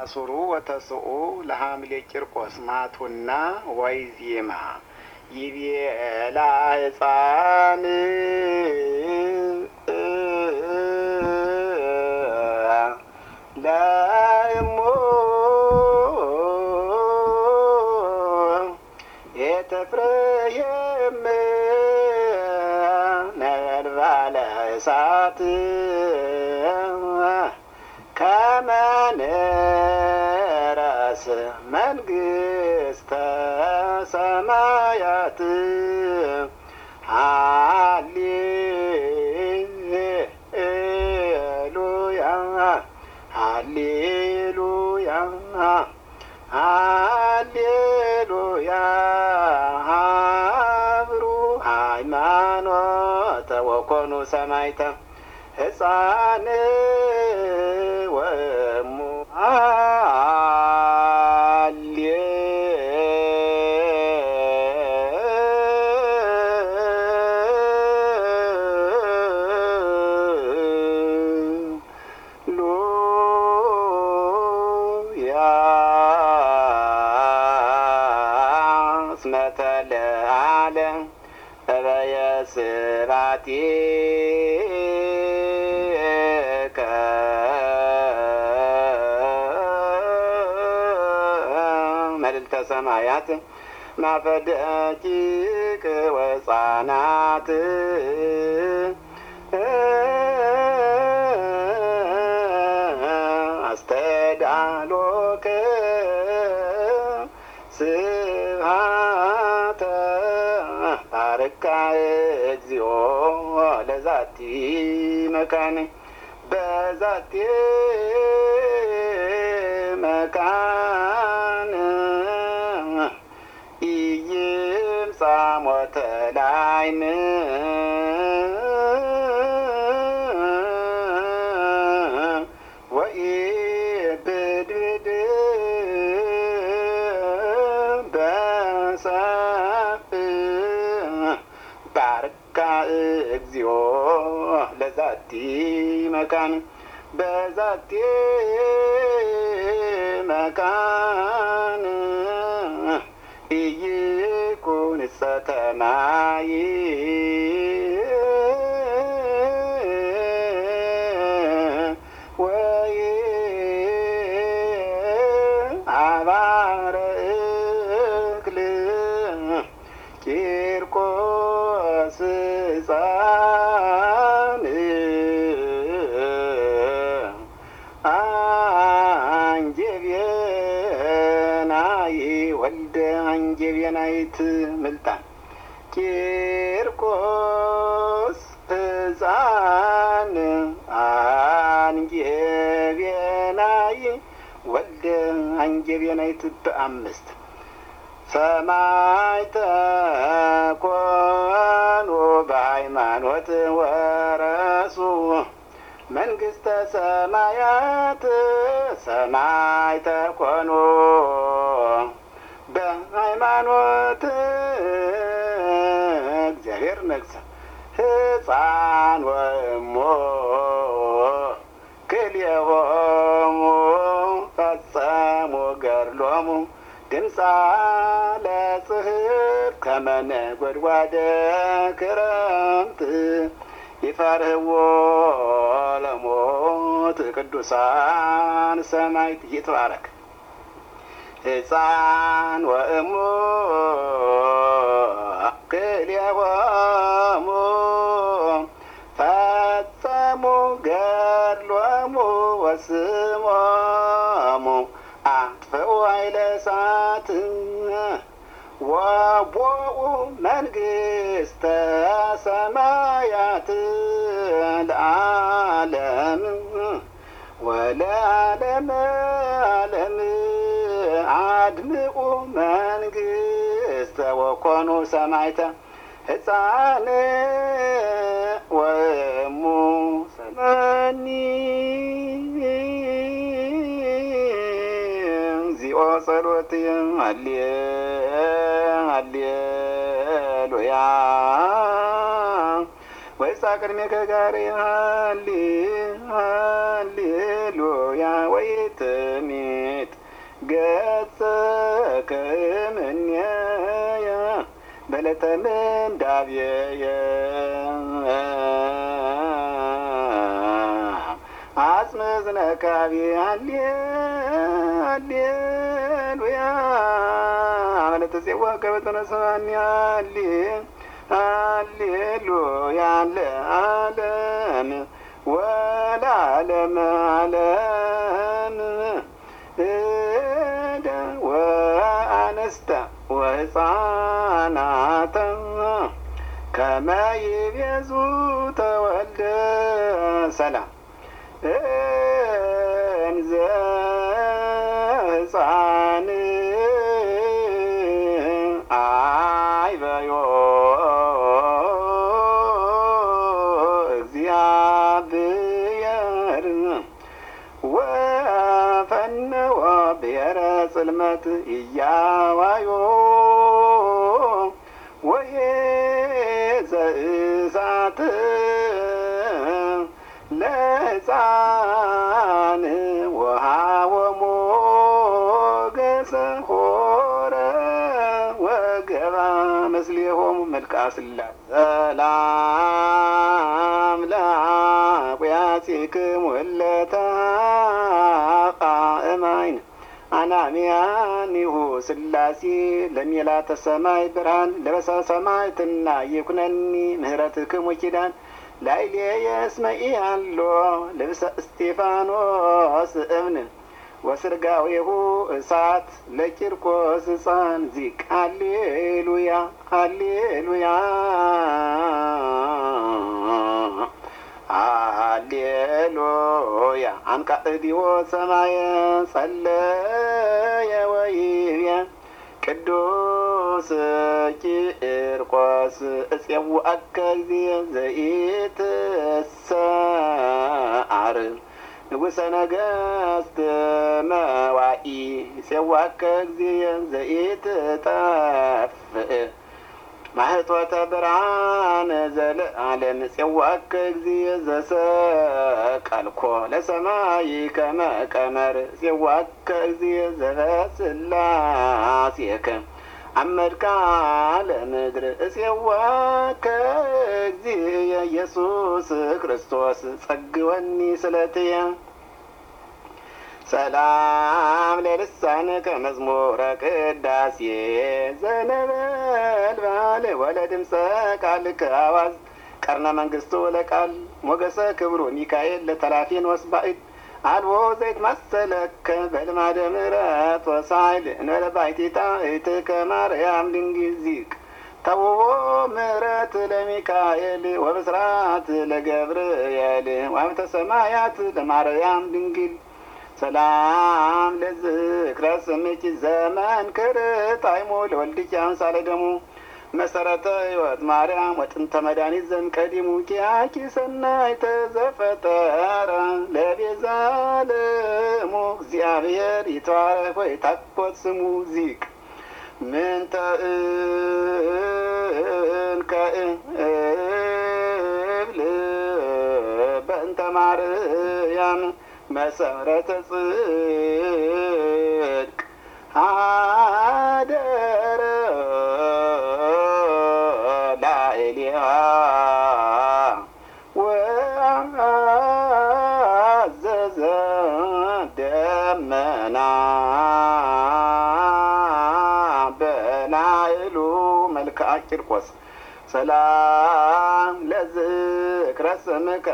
አሱሩ ወተስኡ ለሐምሌ ቂርቆስ ማቱና ወይዜማ ይቤላ ሕፃን ለእሙ የተፍሬየም ነበልባለ እሳት ከመንረስ መንግሥተ ሰማያት ሃሌሉያ ሃሌሉያ ሃሌሉያ ሀብሩ ሃይማኖተ ወኮኑ ሰማዕተ ሕፃን ወእሙ ሃሌሉያ እስመ ተለዓለ እበየ ስራቲከ መልዕልተ ሰማያት ማፈደቂቅ ወሕፃናት አስተዳሎከ ስብሐተ ባርካ እግዚኦ ለዛቲ መካን በዛቲ መካን ኢይምጻ ሞተ ላዕይን ወኢብድብድ በሰፍ ባርካ እግዚኦ ለዛቲ መካን በዛቲ መካን ኢይኩን እጸተ ማይ ወይ አባረ እክል ቂርቆስ ሕፃን አንጀቤናይ ወልደ አንጀቤናይት ምልጣን ቂርቆስ ሕፃን አንጀቤናይ ወልደ አንጀቤናይት በአምስት ሰማዕተ ኮኑ በሃይማኖት ወረሱ መንግሥተ ሰማያት ሰማዕተ ኮኑ በሃይማኖት እግዚአብሔር ነግሠ ሕፃን ወእሙ ክልኤሆሙ ፈጸሙ ገድሎሙ ድምፃ ለጽሕፍ ከመ ነጐድጓደ ክረምት ይፈርህዎ ለሞት ቅዱሳን ሰማዕት ይትባረክ ሕፃን ወእሙ ክልኤሆሙ ፈጸሙ ገድሎሙ ወስሞሙ አጥፍኡ ኃይለ እሳት ወቦኡ መንግሥተ ሰማያት ለዓለም ወለዓለመ ዓለም አድምኡ መንግሥተ ወኮኑ ሰማዕተ ሕፃን ወእሙ ሰማኒ ዚኦ ጸሎት ሃሌሉያ ወይሳ ቅድሜከ ጋር ሃሌሉያ ወይትሜ ገጸከ እምኔየ በለተ ምንዳቤየ አጽመ ዝነካቤ ሃሌሉያ አመለተ ጽዋ ከበተነሳኒ ሃሌሉያ ለዓለም ወለዓለመ ዓለም እደ ወአንስተ ወሕፃናተ ከመ ይቤዙ ተወልደ ሰላም እንዘ ሕፃን አይበዮ እግዚአብሔር ወፈነወ ብሔረ ጽልመት ኢያዋዮ ወየዘእሳት ለሕፃን ወሃቦ ሞገሰ ሆረ ወገባ ምስሌሆሙ መልክዐ ሥላሴ ሰላም ለአቁያጺክሙ እለተ ቃእማይን አናምያኒሁ ሥላሴ ለሜላተ ሰማይ ብርሃን ለበሰ ሰማይትና ይኩነኒ ምህረትክሙ ኪዳን ላዕሌየ እስመ ኢሃሎ ልብሰ እስጢፋኖስ እብን ወስርጋዌሁ እሳት ለቂርቆስ ሕፃን ዚቅ ሃሌሉያ ሃሌሉያ ሃሌሉያ አንቃዕዲዎ ሰማየ ጸለየ ወይቤ ቅዱስ ቂርቆስ እፄውዐከ እግዚእ ዘኢትሰዓር ንጉሠ ነገሥት መዋኢ እፄውዐከ እግዚእ ዘኢትጠፍእ ማህቶተ ብርሃን ዘለዓለም እፄውዐከ እግዚእ ዘሰቀልኮ ለሰማይ ከመ ቀመር እፄውዐከ እግዚእ ዘበስላሴከ አመድካ ለምድር እፄውዐከ እግዚእ ኢየሱስ ክርስቶስ ጸግወኒ ስለትየ ሰላም ለልሳንከ መዝሙረ ቅዳሴ ዘነበልባል ወለድምፀ ቃልከ አዋዝ ቀርነ መንግሥቱ ለቃል ሞገሰ ክብሩ ሚካኤል ለተላፊኖስ ባዕድ አልቦ ዘይትማሰለከ በልማደ ምሕረት ወሳይል እንበለ ባሕቲታ እትከ ማርያም ድንግል ዚቅ ተውቦ ምሕረት ለሚካኤል ወብስራት ለገብርኤል ወሀብተ ሰማያት ለማርያም ድንግል ሰላም ለዝክረ ስምኪ ዘመን ክርጣይሞ ለወልድኪ አምሳለ ደሙ መሰረተ ሕይወት ማርያም ወጥንተ መድኃኒት ዘእምቀዲሙ ኪያኪ ሰናይተ ዘፈጠረ ለቤዛ ዓለሙ እግዚአብሔር ይትባረክ ወይትሐጐስ ስሙ ዚቅ ምንተ እንከ እብል በእንተ ማርያም መሰረተ ጽድቅ አደረ ላዕሌሃ ወአዘዘ ደመና በላዕሉ መልክዐ ቂርቆስ ሰላም ለዝክረ ስምከ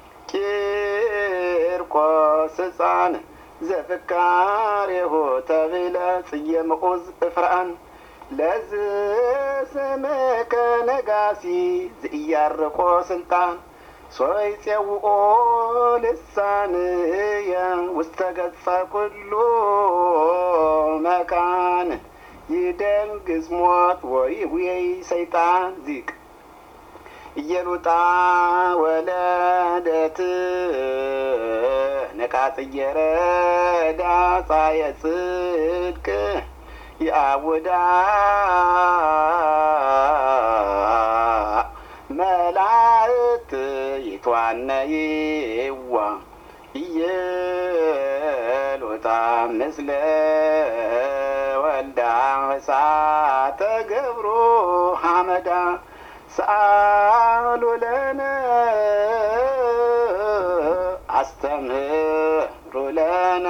ቂርቆስ ሕፃን ዘፍካሬሁ ተብለ ጽየ ምዑዝ እፍርአን ለዝስምከ ነጋሲ ዘኢያርቆ ስልጣን ሶይፄውኦ ልሳንየ ውስተ ገጸ ኩሉ መካን ይደንግዝ ሞት ወይሁየይ ሰይጣን ዚቅ ኢየሉጣ ወለደት ነቃጽየረዳ ፀሐየ ጽድቅ ይአውዳ መላእክት ይትዋነይዋ ኢየሉጣ ምስለ ወልዳ እሳተ ገብሩ ሐመዳ ሰአሉ ለነ አስተምህሩ ለነ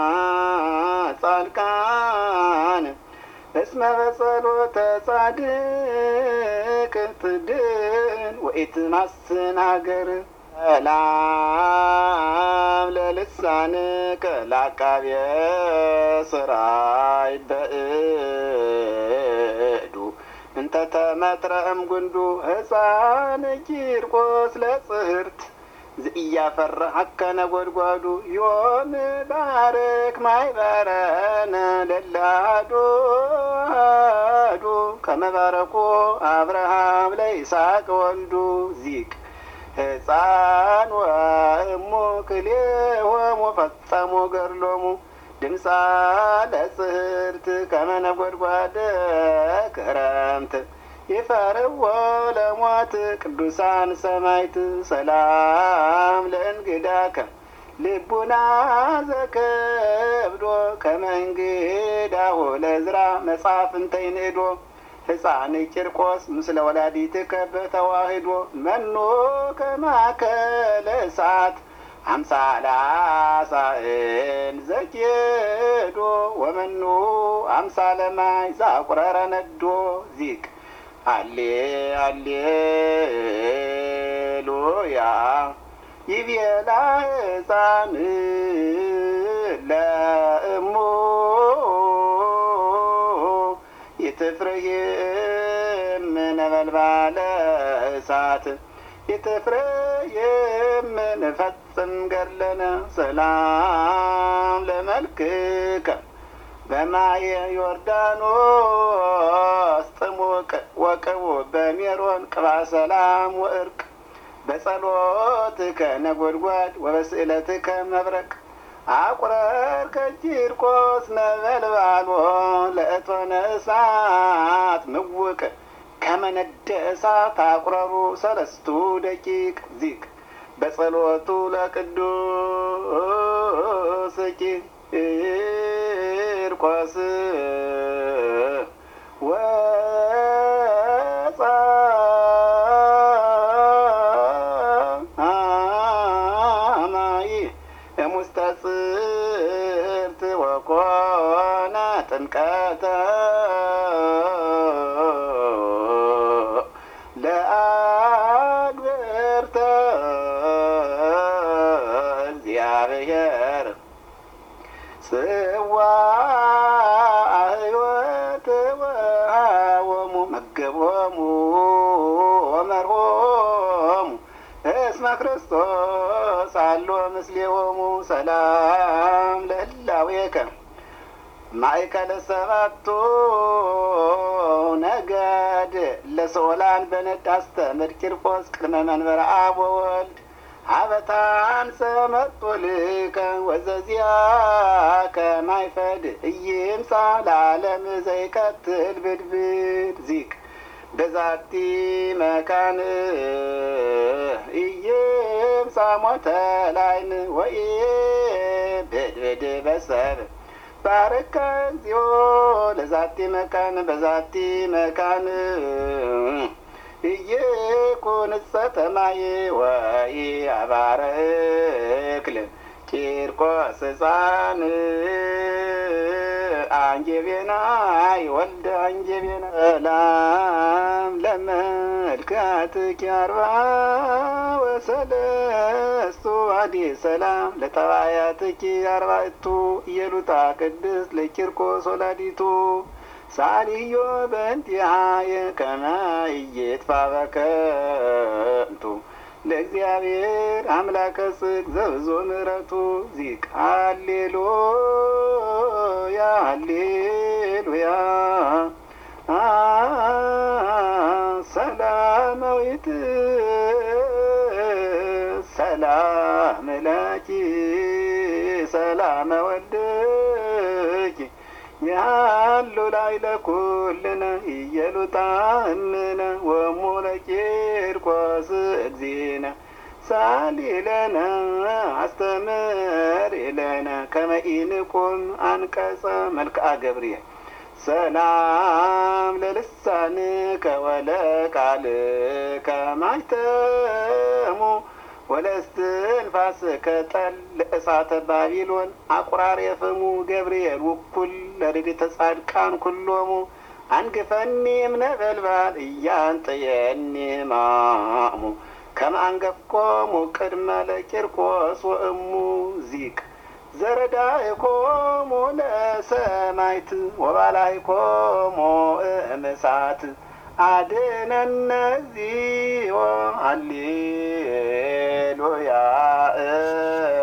ጻድቃን እስመ በጸሎተ ጻድቅ ትድን ወኢትማስን ሀገር ሰላም ለልሳንከ ለአቃብየ ሥራይ በእዱ እንተ ተመትረእም ጉንዱ ሕፃን ቂርቆስ ለጽህርት ዘኢያፈርሐከ ነጐድጓዱ ዮም ባርክ ማኅበረነ ለለአሐዱ አሐዱ ከመ ባረኮ አብርሃም ለይስሐቅ ወልዱ ዚቅ ሕፃን ወእሙ ክልኤሆሙ ፈጸሙ ገድሎሙ ድምፃ ለጽህርት ከመ ነጐድጓደ ክረምት ይፈርዎ ለሞት ቅዱሳን ሰማዕት ሰላም ለእንግዳከ ልቡና ዘከብዶ ከመ እንግዳሁ ለዕዝራ መጽሐፍ እንተ ይንእዶ ሕፃን ቂርቆስ ምስለ ወላዲትከ በተዋህዶ መኑ ከማእከለ እሳት አምሳለ አሳእን ዘኬዶ ወመኑ አምሳለ ማይ ዘአቁረረ ነዶ ዚቅ ሃሌ ሃሌሉያ ይቤላ ሕፃን ለእሙ ይትፍርሂም ነበልባለ እሳት ይትፍርሂም ንፈጽም ገድለነ ሰላም ለመልክከ በማየ ዮርዳኖስ ጥሙቅ ወቅቡ በሜሮን ቅባ ሰላም ወእርቅ በጸሎትከ ነጐድጓድ ወበስእለትከ መብረቅ አቁረር ከቂርቆስ ነበልባሎ ለእቶነ እሳት ምውቅ ከመ ነደ እሳት አቁረሩ ሰለስቱ ደቂቅ ዚቅ በጸሎቱ ለቅዱስ ቂርቆስ ወጻማይ እሙስተ ጽርት ወኮነ ጥምቀተ ለአግብርተ እግዚአብሔር ጽዋ ሕይወት ወሃቦሙ መገቦሙ ወመርሖሙ እስመ ክርስቶስ አሎ ምስሌሆሙ ሰላም ለህላዌከ ማእከለ ሰባቱ ነገድ ለሶላን በነድ አስተምር ቂርቆስ ቅድመ መንበረ አብ ወወልድ ሀበታንሰ መርጦልከ ወዘዚአከ ማይፈድ ኢይምጻ ለዓለም ዘይቀትል ብድብድ ዚቅ በዛቲ መካን ኢይምጻ ሞተ ላይን ወኢብድብድ በሰብ ባረከ እግዚኦ ለዛቲ መካን በዛቲ መካን ኢይኩን ሰተማይ ወኢአባረ እክል ቂርቆስ ሕፃን አንጀቤናይ ወልደ አንጀቤና ሰላም ለመልክዓትኪ አርባ ወሰለስቱ አዲ ሰላም ለጠባያትኪ አርባዕቱ ኢየሉጣ ቅድስት ለቂርቆስ ወላዲቱ ሳልዮ በእንቲአየ ከመ ኢይጥፋ በከንቱ ለእግዚአብሔር አምላከ ጽድቅ ዘብዙ ምሕረቱ ዚቅ ሃሌሉያ ሃሌሉያ ሰላማዊት ሰላም ለኪ ሰላመ ወልድኪ ያሉ ላይ ለኩልነ ኢየሉጣ እምነ ወሙ ለቂርቆስ እግዚእነ ሳሊለነ አስተምር ኢለነ ከመ ኢንቁም አንቀጸ መልክዓ ገብርኤል ሰላም ለልሳንከ ወለቃልከ ማይተሙ ወለእስትንፋስከ ጠል እሳተ ባቢሎን አቁራር የፍሙ ገብርኤል ውኩል ለርድእተ ጻድቃን ኩሎሙ አንግፈኒ እምነበልባል እያንጥየኒ ማእሙ ከመ አንገፍኮሙ ቅድመ ለቂርቆስ ወእሙ ዚቅ ዘረዳይኮሙ ለሰማይት ወባላይኮሙ እምእሳት አድኅነነ እግዚኦ ሃሌሉያ